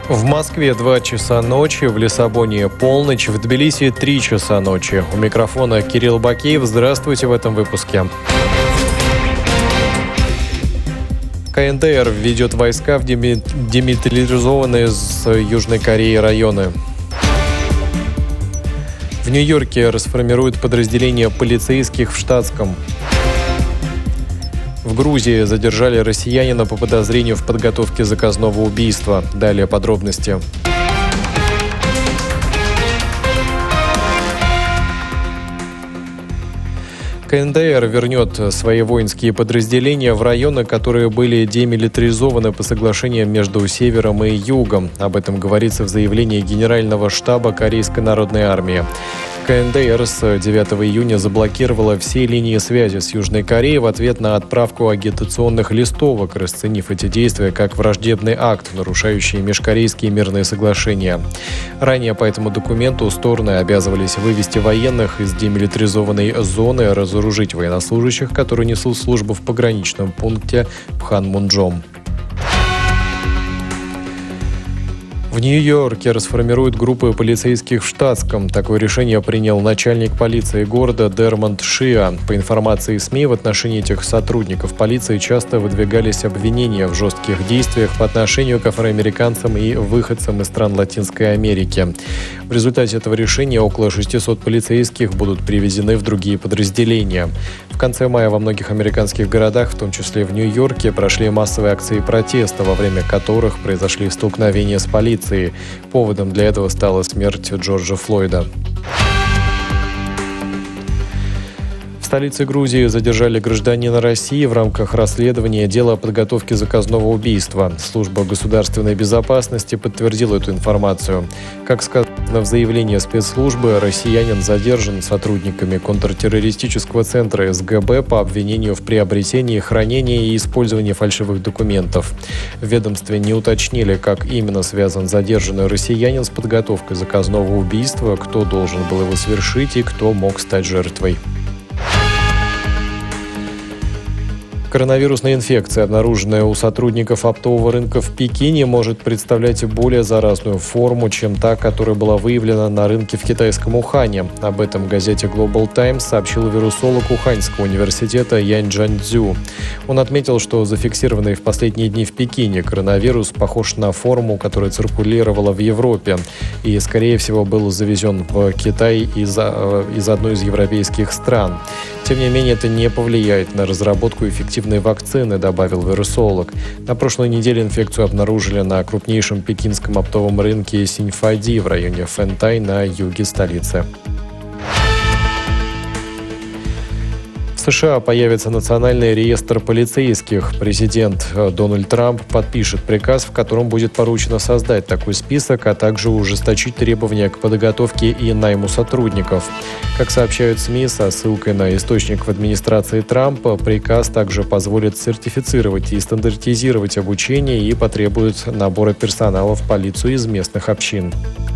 В Москве 2 часа ночи, в Лиссабоне полночь, в Тбилиси 3 часа ночи. У микрофона Кирилл Бакеев. Здравствуйте в этом выпуске. КНДР введет войска в демилитаризованные с Южной Кореи районы. В Нью-Йорке расформируют подразделение полицейских в штатском. В Грузии задержали россиянина по подозрению в подготовке заказного убийства. Далее подробности. КНДР вернет свои воинские подразделения в районы, которые были демилитаризованы по соглашениям между Севером и Югом. Об этом говорится в заявлении Генерального штаба Корейской народной армии. КНДР с 9 июня заблокировала все линии связи с Южной Кореей в ответ на отправку агитационных листовок, расценив эти действия как враждебный акт, нарушающий межкорейские мирные соглашения. Ранее по этому документу стороны обязывались вывести военных из демилитаризованной зоны, разоружить военнослужащих, которые несут службу в пограничном пункте Пханмунджом. В Нью-Йорке расформируют группы полицейских в штатском. Такое решение принял начальник полиции города Дермонд Шиа. По информации СМИ, в отношении этих сотрудников полиции часто выдвигались обвинения в жестких действиях по отношению к афроамериканцам и выходцам из стран Латинской Америки. В результате этого решения около 600 полицейских будут перевезены в другие подразделения. В конце мая во многих американских городах, в том числе в Нью-Йорке, прошли массовые акции протеста, во время которых произошли столкновения с полицией. Поводом для этого стала смерть Джорджа Флойда. В столице Грузии задержали гражданина России в рамках расследования дела о подготовке заказного убийства. Служба государственной безопасности подтвердила эту информацию. Как сказано в заявлении спецслужбы, россиянин задержан сотрудниками контртеррористического центра СГБ по обвинению в приобретении, хранении и использовании фальшивых документов. В ведомстве не уточнили, как именно связан задержанный россиянин с подготовкой заказного убийства, кто должен был его совершить и кто мог стать жертвой. Коронавирусная инфекция, обнаруженная у сотрудников оптового рынка в Пекине, может представлять более заразную форму, чем та, которая была выявлена на рынке в китайском Ухане. Об этом в газете Global Times сообщил вирусолог Уханьского университета Янь Джанцзю. Он отметил, что зафиксированный в последние дни в Пекине коронавирус похож на форму, которая циркулировала в Европе и, скорее всего, был завезен в Китай из одной из европейских стран. Тем не менее, это не повлияет на разработку эффективной вакцины, добавил вирусолог. На прошлой неделе инфекцию обнаружили на крупнейшем пекинском оптовом рынке Синьфади в районе Фэнтай на юге столицы. В США появится национальный реестр полицейских. Президент Дональд Трамп подпишет приказ, в котором будет поручено создать такой список, а также ужесточить требования к подготовке и найму сотрудников. Как сообщают СМИ со ссылкой на источник в администрации Трампа, приказ также позволит сертифицировать и стандартизировать обучение и потребует набора персонала в полицию из местных общин.